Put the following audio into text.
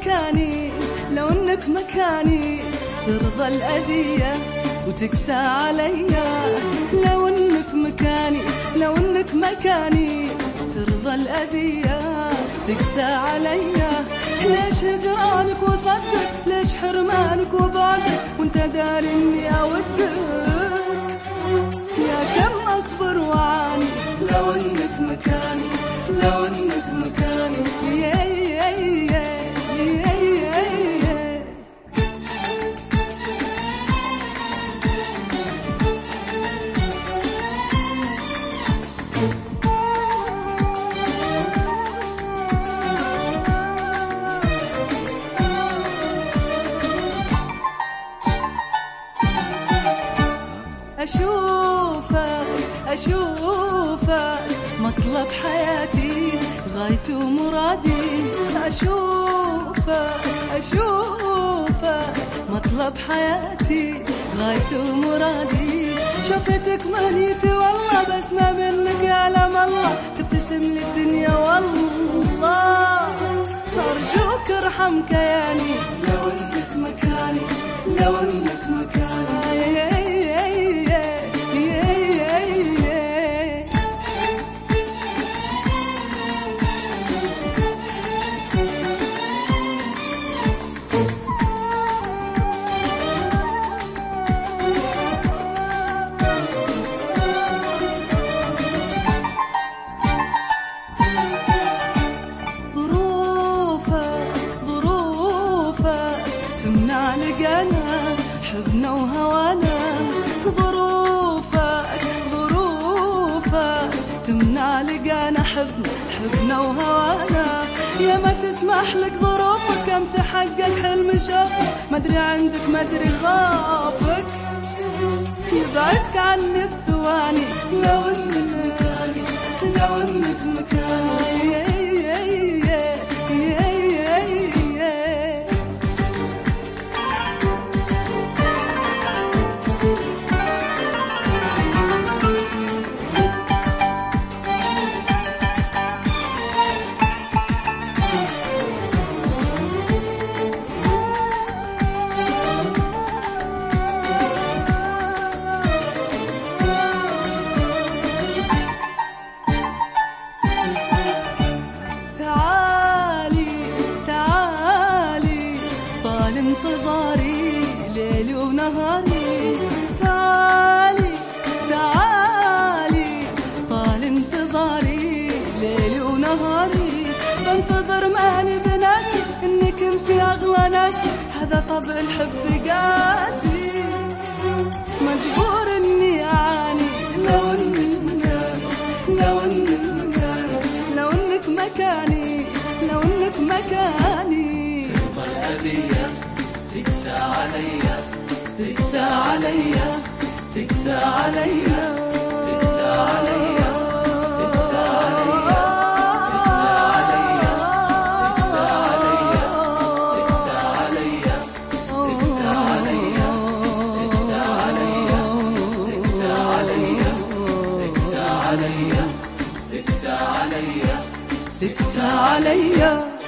مكاني، لو انك مكاني ترضى الأذية وتقسى عليا. لو انك مكاني، لو انك مكاني ترضى الأذية تقسى عليا. ليش هجرانك وصدق، ليش حرمانك وبعدك وانت داري اني اودك؟ يا كم اصبر وعاني لو انك مكاني، لو انك مكاني. أشوفك أشوفك مطلب حياتي غاية ومرادي. أشوفك أشوفك مطلب حياتي غاية ومرادي. شفتك منيتي والله بس ما منك يعلم الله، تبتسم لي الدنيا والله. أرجوك ارحم كياني لو انك مكاني، لو انك مكاني. تمنع لقانا حبنا وهوانا. ظروفك ظروفك تمنع لقانا حبنا وهوانا. يا ما تسمح لك ظروفك كم تحقق حلم شافك. ما ادري عندك ما ادري خافك يبعدك عني الثواني لو انك مكاني، لو انك مكاني. انتظاري ليلي ونهاري. تعالي تعالي طال انتظاري ليلي ونهاري. بنتظر ماني بناسي انك انت اغلى ناسي. هذا طبع الحب قاسي مجبور اني اعاني لو انك مكاني، لو انك مكاني. لو انك مكاني، لو انك مكاني. ترضى الأذية تقسى عليا، تقسى عليا، تقسى عليا، تقسى عليا، تقسى عليا، تقسى عليا، تقسى عليا، تقسى عليا، تقسى عليا، تقسى عليا، تقسى عليا، تقسى عليا، تقسى عليا، تقسى عليا.